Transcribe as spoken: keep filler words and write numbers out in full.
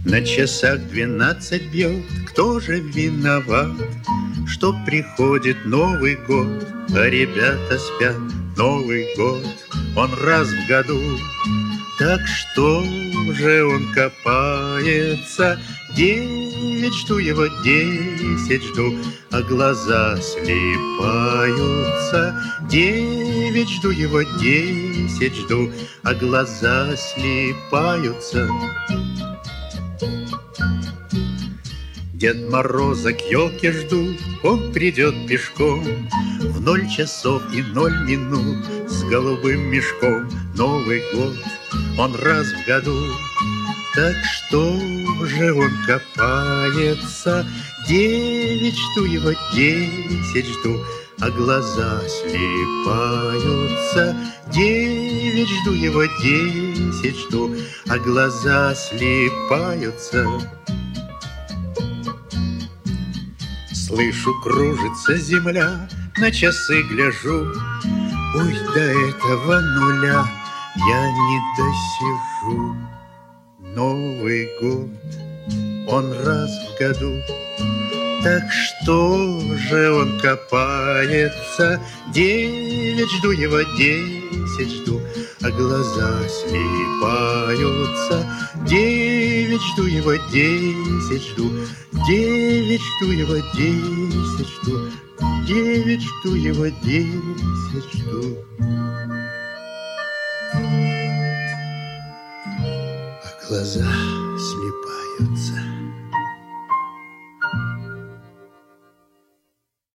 На часах двенадцать бьет, кто же виноват, что приходит Новый год, а ребята спят. Новый год, он раз в году, так что же он копается? Девять жду его, десять жду, а глаза слипаются. Девять жду его, десять жду, а глаза слипаются. Дед Мороза к елке жду, он придет пешком в ноль часов и ноль минут с голубым мешком. Новый год, он раз в году, так что же он копается? Девять жду его, десять жду, а глаза слипаются. Девять жду его, десять жду, а глаза слипаются. Слышу, кружится земля, на часы гляжу. Ой, до этого нуля я не досижу. Новый год, он раз в году, так что же он копается? Девять жду его, десять жду, а глаза слипаются. Девять жду его, десять жду, девять жду его, десять жду, девять жду его, десять жду. А глаза слипаются.